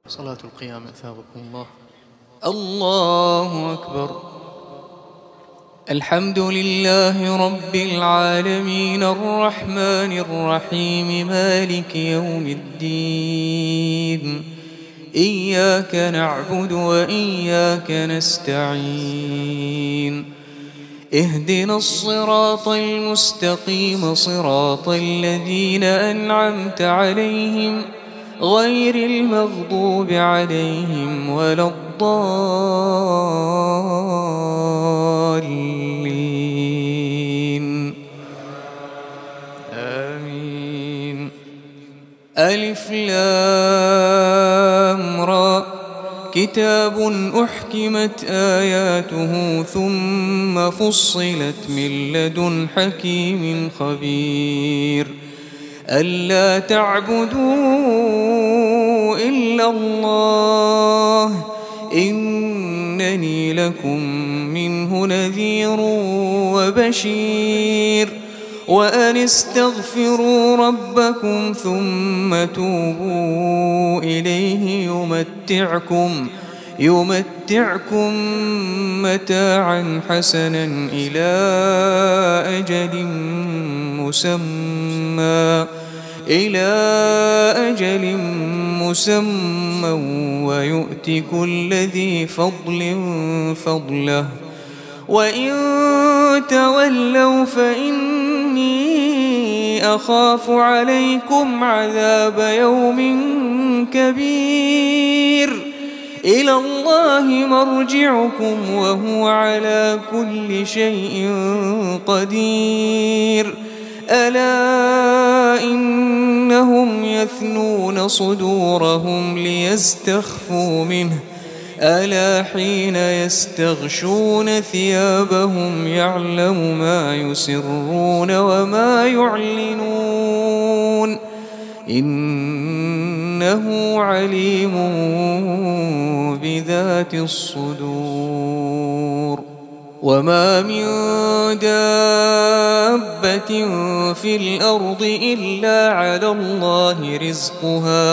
صلاة القيام أثابكم الله. الله أكبر. الحمد لله رب العالمين الرحمن الرحيم مالك يوم الدين. إياك نعبد وإياك نستعين. اهدنا الصراط المستقيم صراط الذين أنعمت عليهم غير المغضوب عليهم ولا الضالين. آمين. ألف لام را. كتاب أحكمت آياته ثم فصلت من لدن حكيم خبير. ألا تعبدوا إلا الله إنني لكم منه نذير وبشير. وأن استغفروا ربكم ثم توبوا إليه يمتعكم متاعا حسنا إلى أجل مسمى ويؤت كل ذي فضل فضله. وإن تولوا فإني أخاف عليكم عذاب يوم كبير. إلى الله مرجعكم وهو على كل شيء قدير. ألا إنهم يثنون صدورهم ليستخفوا منه. ألا حين يستغشون ثيابهم يعلم ما يسرون وما يعلنون إنه عليم بذات الصدور. وما من دابة في الأرض إلا على الله رزقها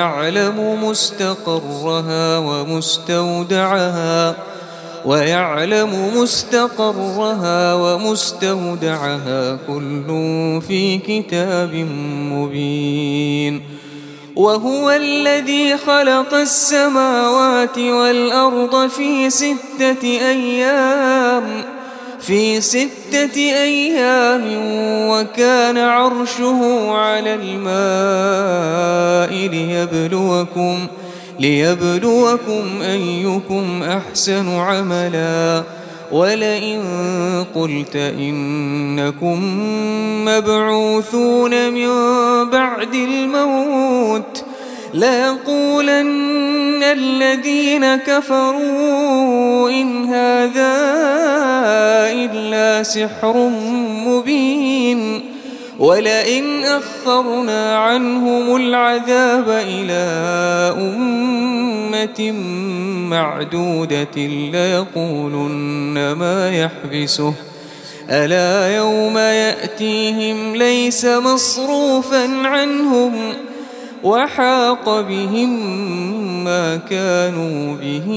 ويعلم مستقرها ومستودعها كل في كتاب مبين. وهو الذي خلق السماوات والأرض في 6 أيام وكان عرشه على الماء ليبلوكم أيكم أحسن عملا. ولئن قلت إنكم مبعوثون من بعد الموت ليقولن الذين كفروا إن هذا إلا سحر مبين. ولئن أخرنا عنهم العذاب إلى أمة معدودة ليقولن ما يحبسه. ألا يوم يأتيهم ليس مصروفا عنهم وحاق بهم ما كانوا به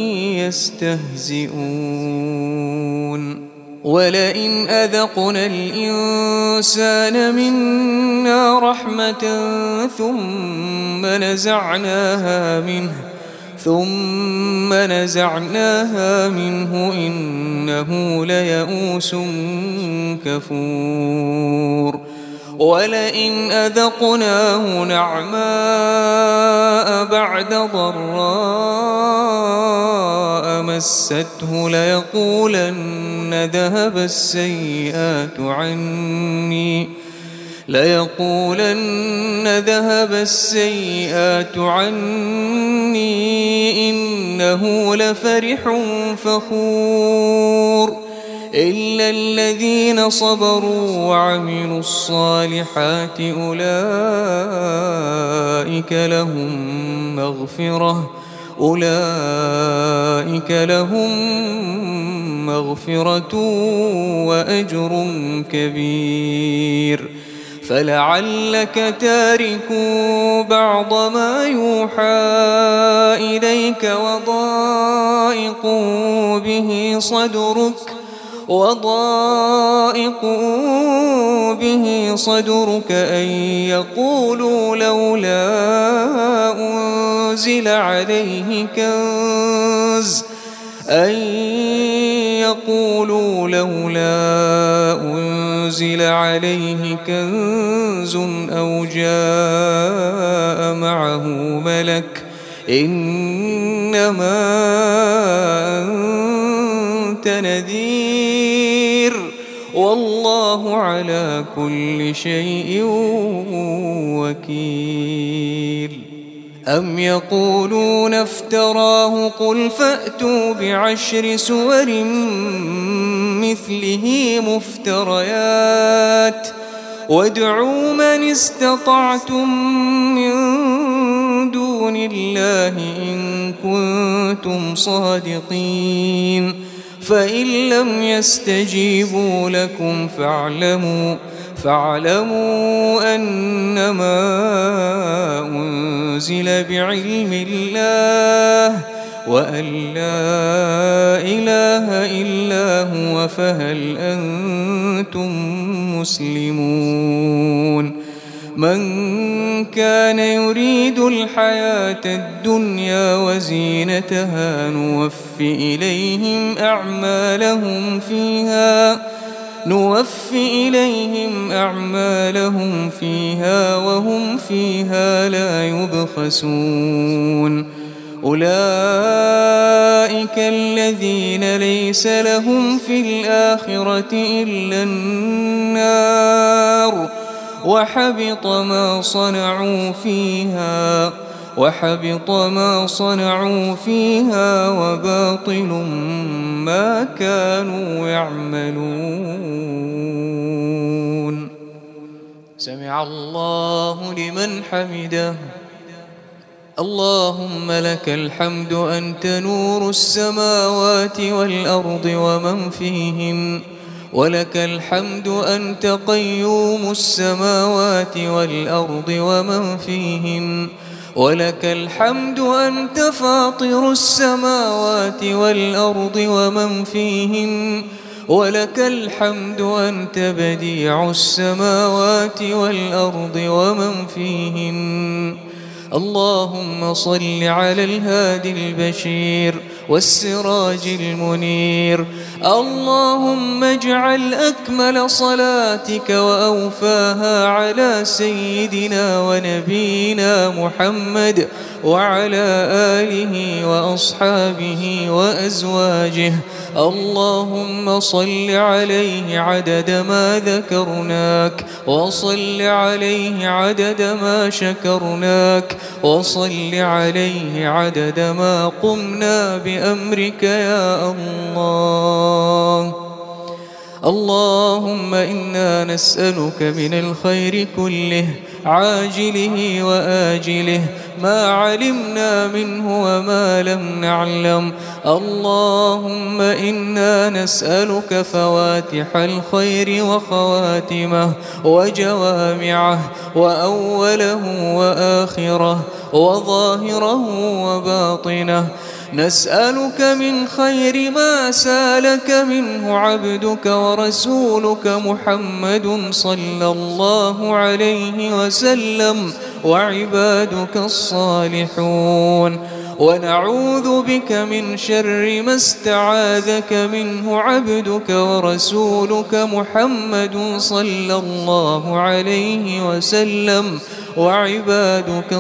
يستهزئون. ولئن أذقنا الإنسان منا رحمة ثم نزعناها منه إنه ليئوس كفور. ولئن أذقناه نعماء بعد ضراء مسته ليقولن ذهب السيئات عني إنه لفرح فخور. إلا الذين صبروا وعملوا الصالحات أولئك لهم مغفرة وأجر كبير. فلعلك تارك بعض ما يوحى إليك وضائق به صدرك أن يقولوا لولا أنزل عليه كنز أو جاء معه ملك إنما أنت نذير والله على كل شيء وكيل. أم يقولون افتراه قل فأتوا ب10 سور مثله مفتريات وادعوا من استطعتم من دون الله إن كنتم صادقين فإن لم يستجيبوا لكم فاعلموا أنما أنزل بعلم الله وأن لا إله إلا هو فهل أنتم مسلمون. من كان يريد الحياة الدنيا وزينتها نوفِ إليهم أعمالهم فيها وهم فيها لا يبخسون. أولئك الذين ليس لهم في الآخرة إلا النار وحبط ما صنعوا فيها وباطل ما كانوا يعملون. سمع الله لمن حمده. اللهم لك الحمد أنت نور السماوات والأرض ومن فيهن ولك الحمد أنت قيوم السماوات والأرض ومن فيهن ولك الحمد أنت فاطر السماوات والأرض ومن فيهن ولك الحمد أنت بديع السماوات والأرض ومن فيهن. اللهم صل على الهادي البشير والسراج المنير. اللهم اجعل أكمل صلاتك وأوفاها على سيدنا ونبينا محمد وعلى آله وأصحابه وأزواجه. اللهم صل عليه عدد ما ذكرناك وصل عليه عدد ما شكرناك وصل عليه عدد ما قمنا بأمرك يا الله. اللهم إنا نسألك من الخير كله عاجله وآجله ما علمنا منه وما لم نعلم. اللهم إنا نسألك فواتح الخير وخواتمه وجوامعه وأوله وآخره وظاهره وباطنه. نسألك من خير ما سالك منه عبدك ورسولك محمد صلى الله عليه وسلم وعبادك الصالحون ونعوذ بك من شر ما استعاذك منه عبدك ورسولك محمد صلى الله عليه وسلم وعبادك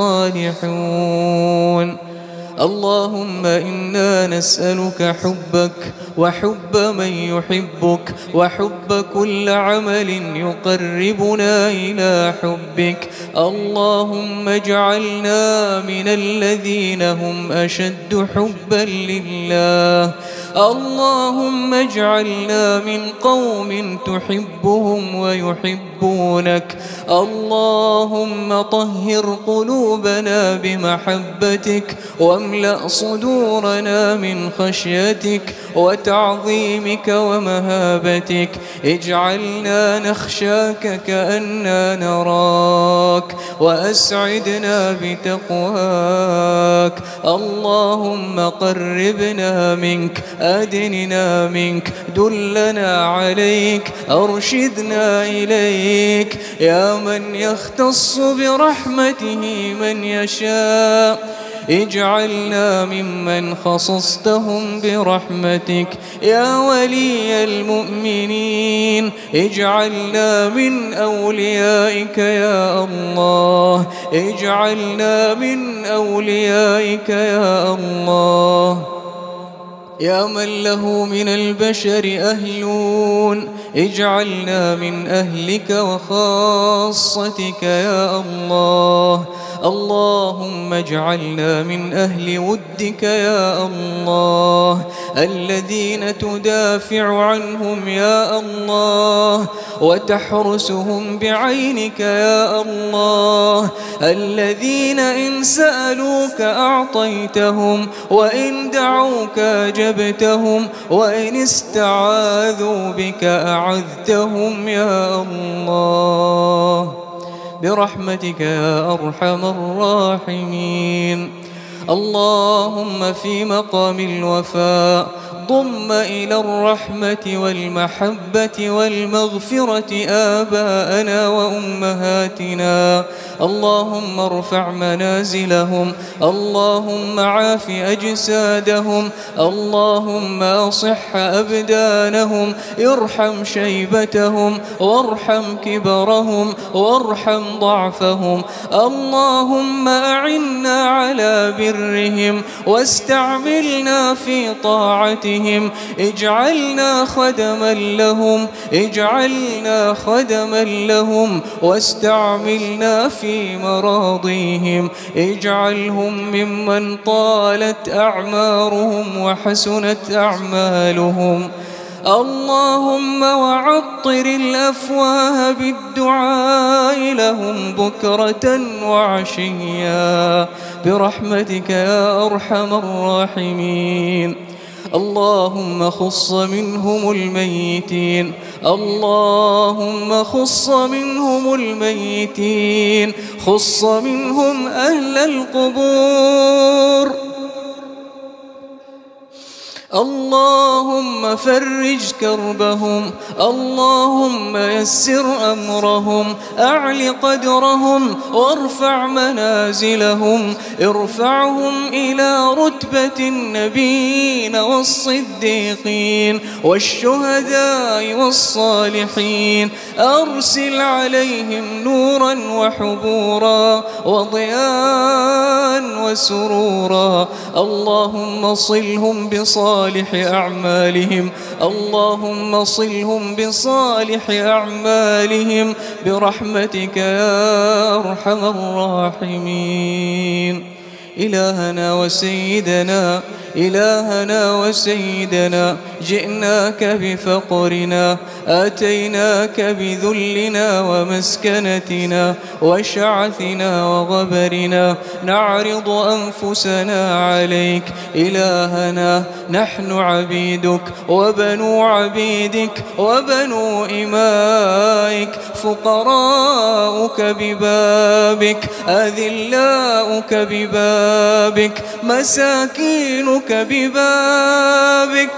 الصالحون. اللهم إنا نسألك حبك وحب من يحبك وحب كل عمل يقربنا إلى حبك. اللهم اجعلنا من الذين هم أشد حبا لله. اللهم اجعلنا من قوم تحبهم ويحبونك. اللهم طهر قلوبنا بمحبتك واملأ صدورنا من خشيتك وتعظيمك ومهابتك. اجعلنا نخشاك كأننا نراك، وأسعدنا بتقواك. اللهم قربنا منك، أدننا منك، دلنا عليك، أرشدنا إليك. يا من يختص برحمته من يشاء، اجعلنا ممن خصصتهم برحمتك. يا ولي المؤمنين، اجعلنا من أوليائك يا الله، اجعلنا من أوليائك يا الله. يا من له من البشر أهلون، اجعلنا من أهلك وخاصتك يا الله. اللهم اجعلنا من أهل ودك يا الله، الذين تدافع عنهم يا الله وتحرسهم بعينك يا الله، الذين إن سألوك أعطيتهم، وإن دعوك أجبتهم، وإن استعاذوا بك أعذتهم يا الله، برحمتك يا أرحم الراحمين. اللهم في مقام الوفاء ضم إلى الرحمة والمحبة والمغفرة آباءنا وأمهاتنا. اللهم ارفع منازلهم، اللهم عاف أجسادهم، اللهم أصح أبدانهم، ارحم شيبتهم، وارحم كبرهم، وارحم ضعفهم. اللهم أعنا على برهم واستعملنا في طاعتهم. اجعلنا خدما لهم، اجعلنا خدما لهم، واستعملنا في مراضيهم. اجعلهم ممن طالت أعمارهم وحسنت أعمالهم. اللهم وعطر الأفواه بالدعاء لهم بكرة وعشيا، برحمتك يا أرحم الراحمين. اللهم خص منهم الميتين، اللهم خص منهم الميتين، خص منهم أهل القبور. اللهم فرج كربهم، اللهم يسر أمرهم، أعل قدرهم، وارفع منازلهم. ارفعهم إلى رتبة النبيين والصديقين والشهداء والصالحين. أرسل عليهم نورا وحبورا وضياء وسرورا. اللهم صلهم بصالح أعمالهم، اللهم صلهم بصالح أعمالهم، برحمتك يا أرحم الراحمين. إلهنا وسيدنا، إلهنا وسيدنا، جئناك بفقرنا، آتيناك بذلنا ومسكنتنا وشعثنا وغبرنا، نعرض أنفسنا عليك. إلهنا نحن عبيدك وبنو عبيدك وبنو إمائك، فقراؤك ببابك، أذلاؤك ببابك، مساكينك ببابك،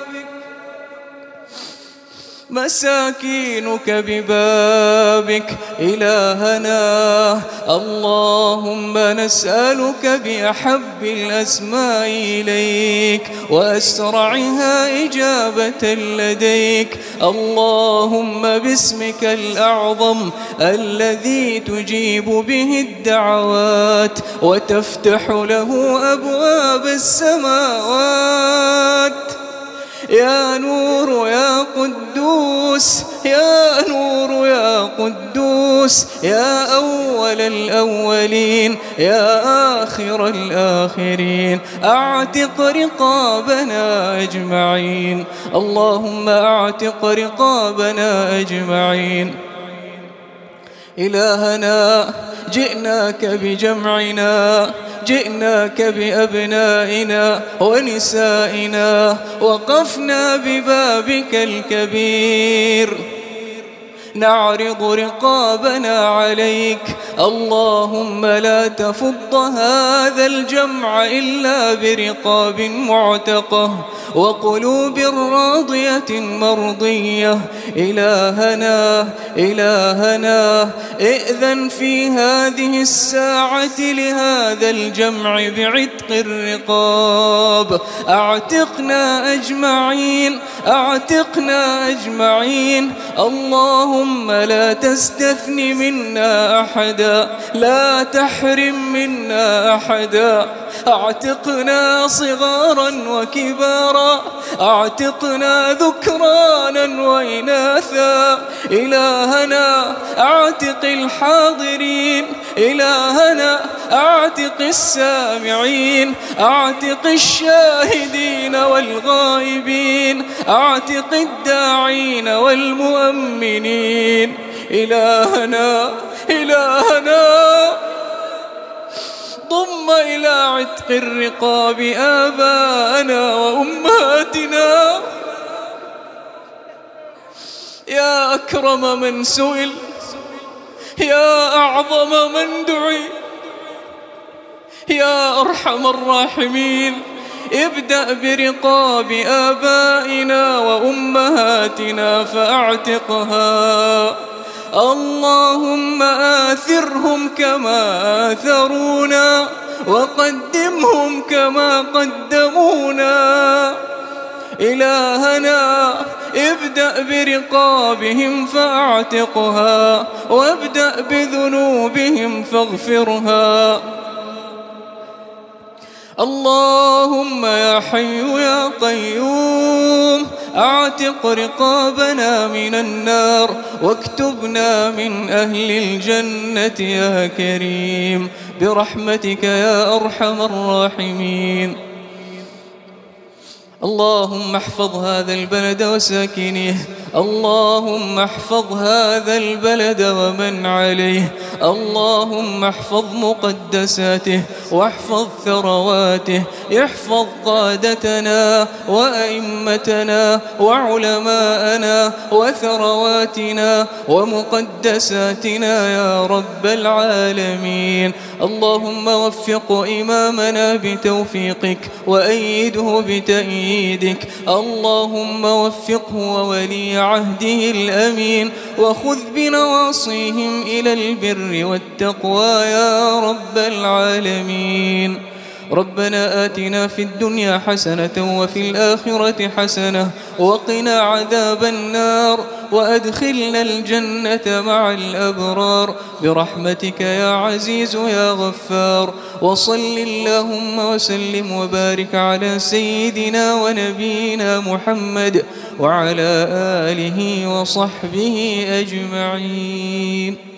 مساكينك ببابك. إلهنا اللهم نسألك بأحب الأسماء إليك وأسرعها إجابة لديك، اللهم باسمك الأعظم الذي تجيب به الدعوات وتفتح له أبواب السماوات. يا نور يا قدوس، يا نور يا قدوس، يا أول الأولين، يا آخر الآخرين، أعتق رقابنا أجمعين. اللهم أعتق رقابنا أجمعين. إلهنا جئناك بجمعنا جئناك بأبنائنا ونسائنا وقفنا ببابك الكبير نعرض رقابنا عليك. اللهم لا تفض هذا الجمع إلا برقاب معتقة وقلوب راضية مرضية. إلهنا ائذن في هذه الساعة لهذا الجمع بعتق الرقاب. أعتقنا أجمعين. اللهم لا تستثن منا أحدا، لا تحرم منا أحدا. أعتقنا صغارا وكبارا، أعتقنا ذكرانا وإناثا. إلهنا أعتق الحاضرين، إلهنا أعتق السامعين، أعتق الشاهدين والغائبين، أعتق الداعين والمؤمنين. إلهنا ضم إلى عتق الرقاب آباءنا وأمهاتنا. يا أكرم من سئل، يا أعظم من دعي، يا أرحم الراحمين، ابدأ برقاب آبائنا وأمهاتنا فأعتقها. اللهم آثرهم كما آثرونا وقدمهم كما قدمونا. إلهنا ابدأ برقابهم فأعتقها وابدأ بذنوبهم فاغفرها. اللهم يا حي يا قيوم أعتق رقابنا من النار واكتبنا من أهل الجنة يا كريم برحمتك يا أرحم الراحمين. اللهم احفظ هذا البلد وساكنيه، اللهم احفظ هذا البلد ومن عليه، اللهم احفظ مقدساته واحفظ ثرواته، احفظ قادتنا وأئمتنا وعلماءنا وثرواتنا ومقدساتنا يا رب العالمين. اللهم وفق إمامنا بتوفيقك وأيده بتأييدك. اللهم وفقه وولي عهده الأمين وخذ بنواصيهم إلى البر والتقوى يا رب العالمين. ربنا آتنا في الدنيا حسنة وفي الآخرة حسنة وقنا عذاب النار وأدخلنا الجنة مع الأبرار برحمتك يا عزيز يا غفار. وصل اللهم وسلم وبارك على سيدنا ونبينا محمد وعلى آله وصحبه أجمعين.